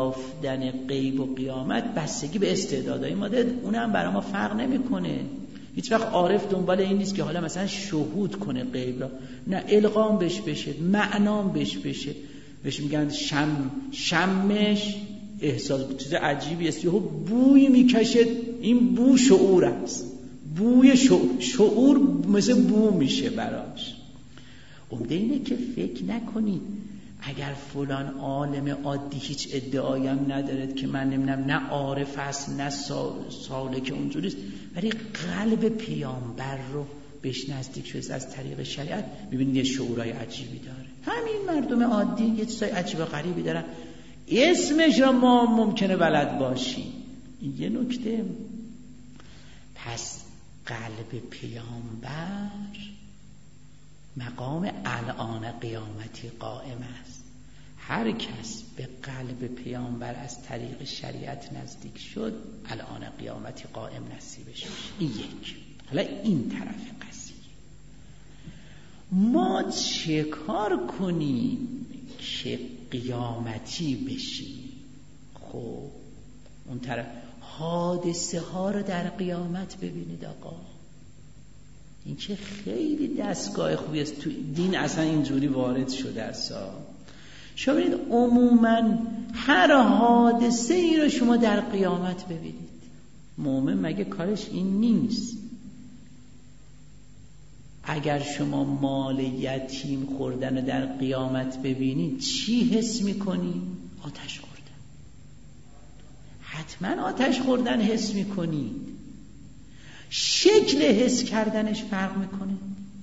یافتن غیب و قیامت بستگی به استعدادهای ما داره. اونم برای ما فرق نمیکنه. هیچ وقت عارف دنبال این نیست که حالا مثلا شهود کنه غیب را، نه، القام بهش بشه، معنام بهش بشه. بهش میگن شمش احساس، چیز عجیبی است، یهو بوی میکشه، این بو شعور است، بوی شعور مثل بو میشه براش. عمده اینه که فکر نکنید اگر فلان عالم عادی هیچ ادعایم ندارد که من نمیدونم نه عارف است نه سالک اونجوریست، ولی قلب پیامبر رو بهش نزدیک شده از طریق شریعت، میبینید یه شعورهای عجیبی داره. همین مردم عادی یه چیزای عجیب و غریبی دارن، اسمش را ما ممکنه بلد باشیم. این یه نکته. پس قلب پیامبر مقام الان قیامتی قائم است. هر کس به قلب پیامبر از طریق شریعت نزدیک شد، الان قیامتی قائم نصیبش میشه. این یک. حالا این طرف قضیه، ما چه کار کنیم که قیامتی بشیم؟ خب اون طرف حادثه ها رو در قیامت ببینید آقا، این که خیلی دستگاه خوبی است. تو دین اصلا اینجوری وارد شده است. شما ببینید عموما هر حادثه ای رو شما در قیامت ببینید. مومن مگه کارش این نیست؟ اگر شما مال یتیم خوردن رو در قیامت ببینید چی حس میکنید؟ آتش خوردن. حتما آتش خوردن حس میکنید. شکل حس کردنش فرق میکنه.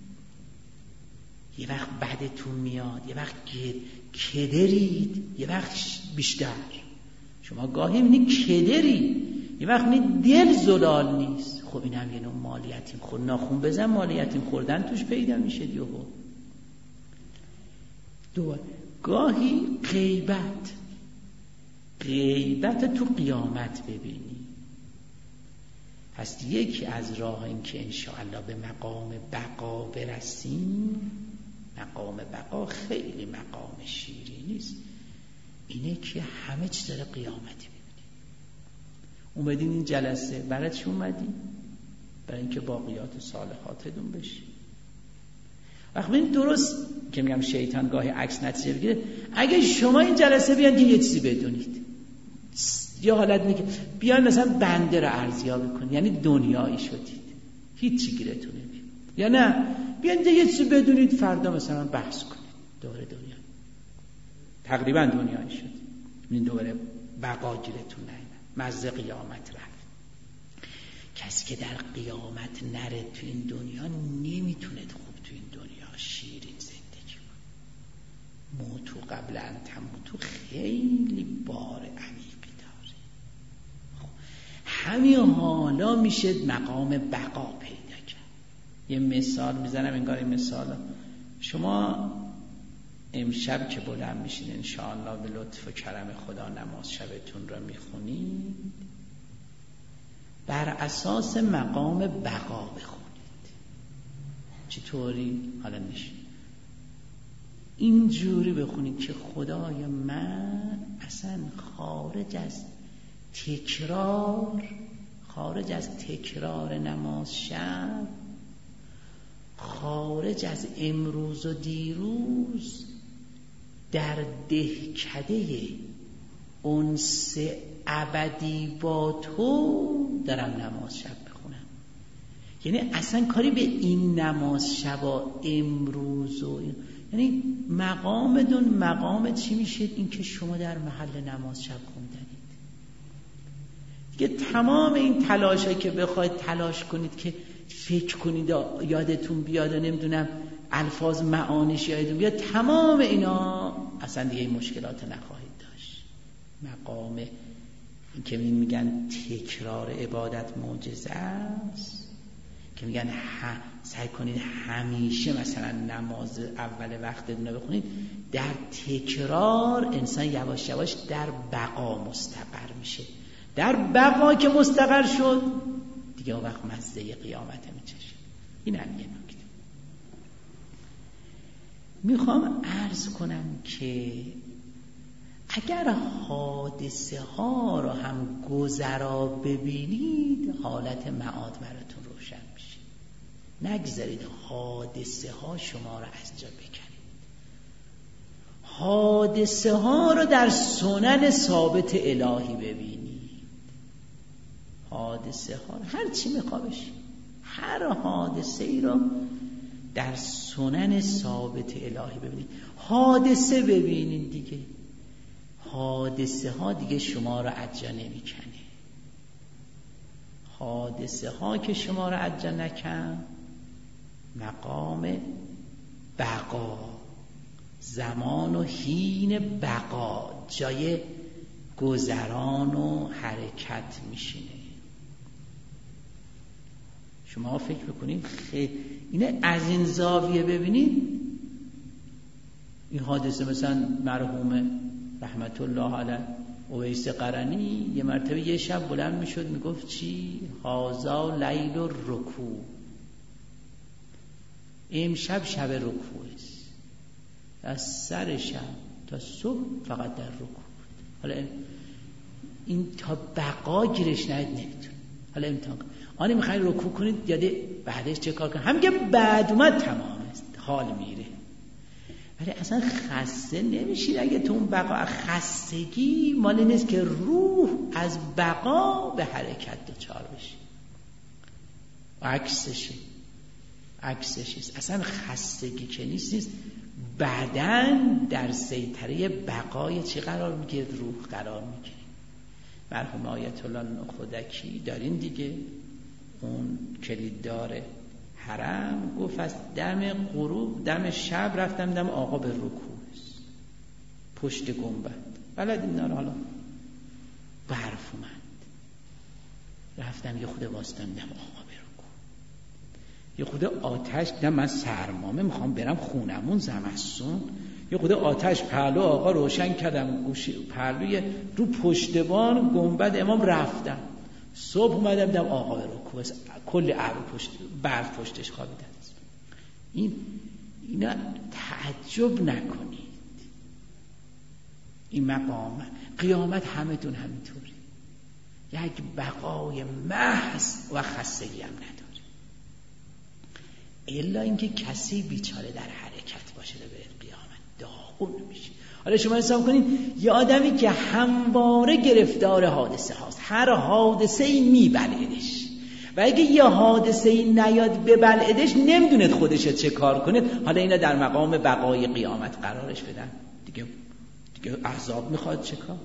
یه وقت بدتون میاد، یه وقت کدرید، یه وقت بیشتر. شما گاهی میبینید کدری، یه وقت میبینید دل زلال نیست. خب این هم یه نوع مال یتیم خورد. ناخون بزن مال یتیم خوردن توش پیدا میشه یهو. گاهی غیبت تو قیامت ببینی. پس یکی از راه این که انشاءالله به مقام بقا برسیم، مقام بقا خیلی مقام شیرینی است، اینه که همه چیز داره قیامتی ببینیم. اومدین این جلسه برای چی اومدین؟ برای اینکه باقیات صالحاتتون بشی. وقتی این درست که میگم شیطان گاهی عکس نتیجه بگیره، اگه شما این جلسه بیان که یه چیزی بدونید، یه حالت اینه که بیان مثلا بنده رو ارزیابی کنید، یعنی دنیایی شدید، هیچی گیرتون نمیاد. یا نه بیان یه چیزی بدونید، فردا مثلا بحث کنید دوباره دنیا تقریبا دنیایی شد، این دوباره بقا گیرتون نیامد، مزه قیامت رفت. کسی که در قیامت نره تو این دنیا نمیتونه خوب تو این دنیا شیرین زندگی کنه. موتو قبل ان تموتو خیلی بار عمیقی داره. همین حالا میشه مقام بقا پیدا کرد. یه مثال میزنم، انگار این مثال شما امشب که بلند میشین انشاءالله به لطف و کرم خدا نماز شبتون رو میخونید، بر اساس مقام بقا بخونید. چطوری؟ حالا نشین اینجوری بخونید که خدای من اصلا خارج از تکرار نماز شب، خارج از امروز و دیروز، در دهکده انس ابدی با تو دارم نماز شب بخونم. یعنی اصلا کاری به این نماز شبا امروز و یعنی مقام چی میشه؟ این که شما در محل نماز شب خوندنید دیگه. تمام این تلاشایی که بخواید تلاش کنید که فکر کنید یادتون بیاد، نمیدونم الفاظ معانیش یادتون بیاد، تمام اینا اصلا دیگه این مشکلات نخواهید داشت. مقام این که میگن تکرار عبادت معجزه است، که میگن سعی کنید همیشه مثلا نماز اول وقتتون رو بخونید. در تکرار انسان یواش یواش در بقا مستقر میشه. در بقا که مستقر شد دیگه اون وقت مزه قیامت میچشه. این هم یه نکته. میخوام عرض کنم که اگر حادثه ها رو هم گذرا ببینید، حالت معاد براتون روشن میشه. نگذارید حادثه ها شما را از جا بکنید. حادثه ها رو در سنن ثابت الهی ببینید. حادثه ها هر چی میخواد بشه، هر حادثه ای رو در سنن ثابت الهی ببینید. حادثه ببینید دیگه، حادثه ها دیگه شما را از جا نمیکنه. حادثه ها که شما را از جا نکن، مقام بقا، زمان و حین بقا، جای گذران و حرکت میشینه. شما فکر بکنید اینه از این زاویه ببینید. این حادثه مثلا مرحوم رحمت الله علیه اویس قرنی یه مرتبه یه شب بلند میشد میگفت چی؟ هازا لیل و رکوع، امشب شب رکوع است، از سر شب تا صبح فقط در رکوع. حالا این تا بقا گیرش نمیتونه. حالا امتحان کن، آنی میخوای رکوع کنید یاده بعدش چه کار کنید؟ هم که بعد اومد تمام است، حال میره. ولی اصلا خسته نمیشید اگه تو اون بقا. خستگی مال نیست که روح از بقا به حرکت دچار بشه، عکسشه. اصلا خستگی که نیست، بدن در سیطره بقای چی قرار میگیره؟ روح قرار میگیره. مرحوم آیت الله خودکی دارین دیگه، اون کلیددار حرم گفت از دم غروب دم شب رفتم دم آقا به رکوع پشت گنبد. بلد این نار حالا برف اومد، رفتم یه خود واسطم دم آقا به رکوع، یه خود آتش دیدم من سرمامه میخوام برم خونمون زمستون، یه خود آتش پهلو آقا روشن کردم، گوشی پهلوی رو پشتبان گنبد امام رفتم. صبح اومدم دم آقا به رکوع، کل برف پشتش خوابیده است. اینا تعجب نکنید. این مقام قیامت همتون همینطوری، یک بقای محض و خستگی هم نداره، الا اینکه کسی بیچاره در حرکت باشه به قیامت داغون میشه. حالا شما حساب کنید یه آدمی که همواره گرفتار حادثه هاست، هر حادثه ای میبلعدش، و اگه یه حادثه ای نیاد ببلعدش نمیدوند خودش چه کار کنه. حالا اینا در مقام بقای قیامت قرارش بدن، دیگه عذاب میخواد چه کار؟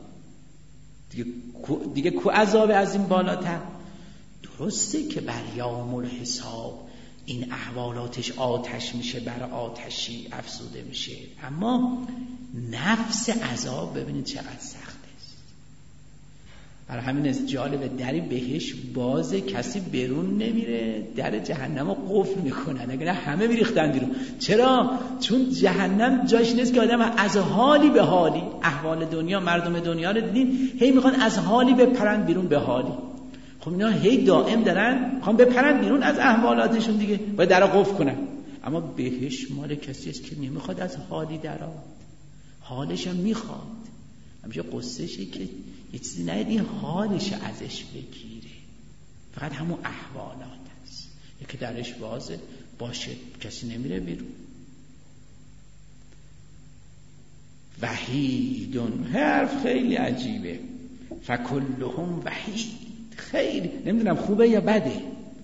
دیگه کو عذاب از این بالاتر؟ درسته که بر یوم الحساب این احوالاتش آتش میشه، بر آتشی افزوده میشه، اما نفس عذاب ببینید چقدر سخت است. برای همین از جالب دری بهش بازه، کسی برون نمیره، در جهنم رو قفل میکنن، اگر همه میریختن بیرون. چرا؟ چون جهنم جایش نیست که آدم از حالی به حالی، احوال دنیا، مردم دنیا رو دیدین هی میخوان از حالی بپرن بیرون به حالی. خب اینا هی دائم دارن میخوان بپرن بیرون از احوالاتشون دیگه، باید در قفل کنن. اما بهش مال کسی است که نمیخواد از حالی درآد، حالش هم میخواد. همیشه قصهشه که یه چیزی نهید این حالش ازش بگیره، فقط همون احوالات است. یکی درش بازه باشه، کسی نمیره بیرون. وحیدون، حرف خیلی عجیبه. فکلهم وحید، خیلی نمیدونم خوبه یا بده.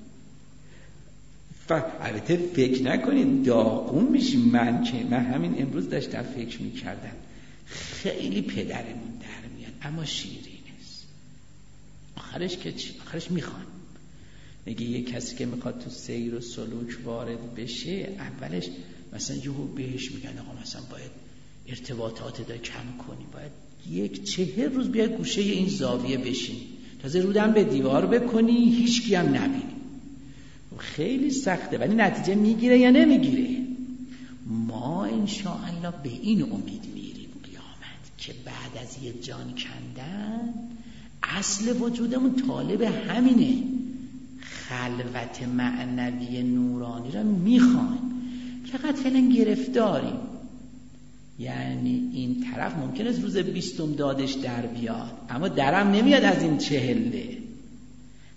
البته فکر نکنید داغون میشیم. من همین امروز داشتم فکر میکردم خیلی پدرمون در میاد، اما شیرین است. آخرش که چی؟ آخرش میخوان نگه یه کسی که میخواد تو سیر و سلوک وارد بشه، اولش مثلا یهو بهش میگن آقا مثلا باید ارتباطات دا کم کنی، باید 40 روز بیای گوشه این زاویه بشینی، تازه رودم به دیوار بکنی، هیچ کی هم نبینی. خیلی سخته، ولی نتیجه میگیره یا نمیگیره؟ ما انشاءالله به این امید میریم قیامت که بعد از یه جان کندن اصل وجودمون طالب همینه، خلوت معنوی نورانی را میخوایم، فقط فعلا گرفتاریم. یعنی این طرف ممکنه روز 20 دادش در بیاد، اما درم نمیاد از این 40.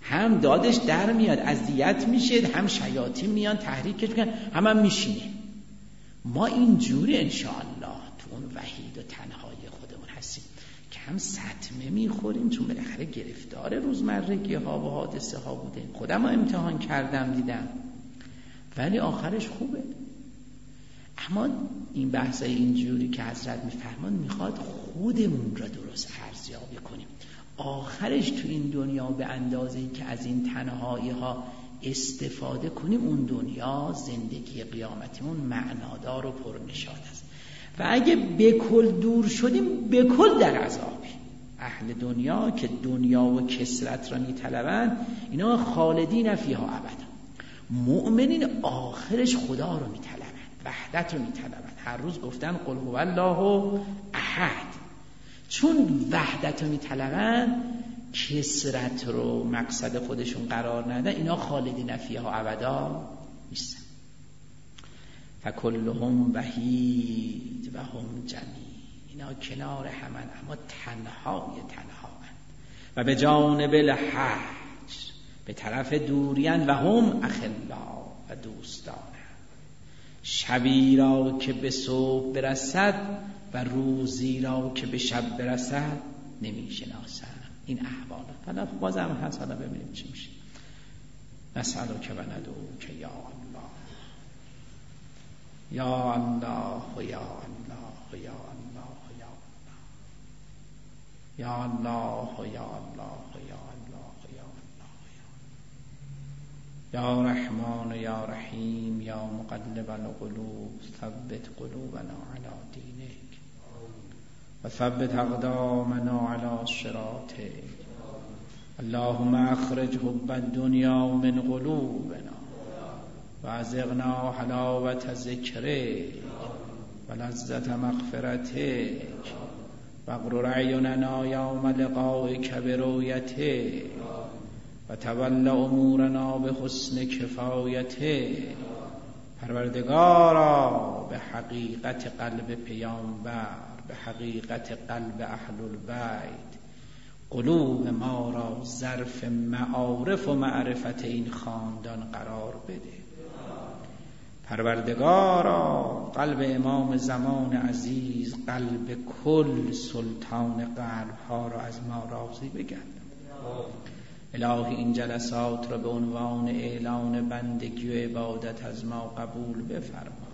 هم دادش در میاد، اذیت میشه، هم شیاطین میان تحریکش میکنن، هم میشینه. ما اینجوری انشاءالله تو اون وحید و تنهای خودمون هستیم که هم صدمه میخوریم، چون بالاخره گرفتار روزمرگی ها و حادثه ها بودیم. خودم رو امتحان کردم دیدم، ولی آخرش خوبه. اما این بحثای اینجوری که حضرت میفرمان میخواد خودمون را درست ارزیابی کنیم. آخرش تو این دنیا به اندازه‌ای که از این تنهایی ها استفاده کنیم، اون دنیا زندگی قیامتیمون معنادار و پرنشاط است. و اگه به کل دور شدیم، به کل در عذابی. اهل دنیا که دنیا و کثرت را میطلبند، اینا خالدین فیها ابدا. مؤمنین آخرش خدا رو میطلبند، وحدت رو میطلبند. هر روز گفتن قل هو الله احد. چون وحدت رو میطلبند، کثرت رو مقصد خودشون قرار ندن، اینا خالدین فیها ابدا نیستن. فکلهم وحید و هم جمیع. اینا کنار همن اما تنهای و به جانب الحج، به طرف دوریان، و هم اخلا و دوستان. شبی را که به صبح برسد و روزی را که به شب برسد نمی شناسند. این احوالا. حالا بازم هست، حالا ببینیم چی میشه. نسألک و ندعوک یا الله یا الله و یا الله و یا الله و یا الله یا الله و یا الله و یا الله و یا الله یا رحمان یا رحیم یا مقلب القلوب ثبت قلوبنا علی دینک و ثبت اقدامنا علی صراطک. اللهم اخرج حب الدنیا من قلوبنا و ازغنا حلاوت ذکرک و لذت مغفرتک و اغرر اعیننا یوم لقائک برؤیتک و تول امورنا به حسن کفایتک. پروردگارا به حقیقت قلب پیامبر، به حقیقت قلب اهل البیت، قلوب ما را ظرف معارف و معرفت این خاندان قرار بده. پروردگارا قلب امام زمان عزیز، قلب کل سلطان قلب ها را از ما راضی بگردان. الهی این جلسات را به عنوان اعلان بندگی و عبادت از ما قبول بفرما.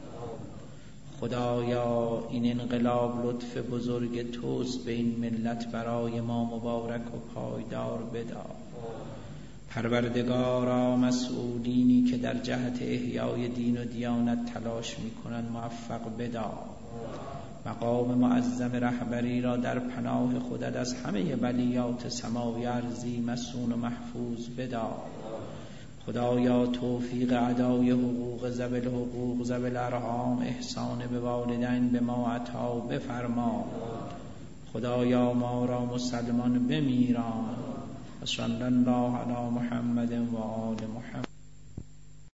خدایا این انقلاب لطف بزرگ توست به این ملت، برای ما مبارک و پایدار بدار. پروردگارا مسئولینی که در جهت احیای دین و دیانت تلاش میکنند موفق بدار. مقام معظم رهبری را در پناه خودت از همه بلیات سماوی ارضی مصون و محفوظ بدار. خدایا توفیق ادای حقوق ذوی الحقوق ذوی الارحام، احسان به والدین به ما عطا بفرما. خدایا ما را مسلمان بمیران. صلی الله علی محمد و آل محمد.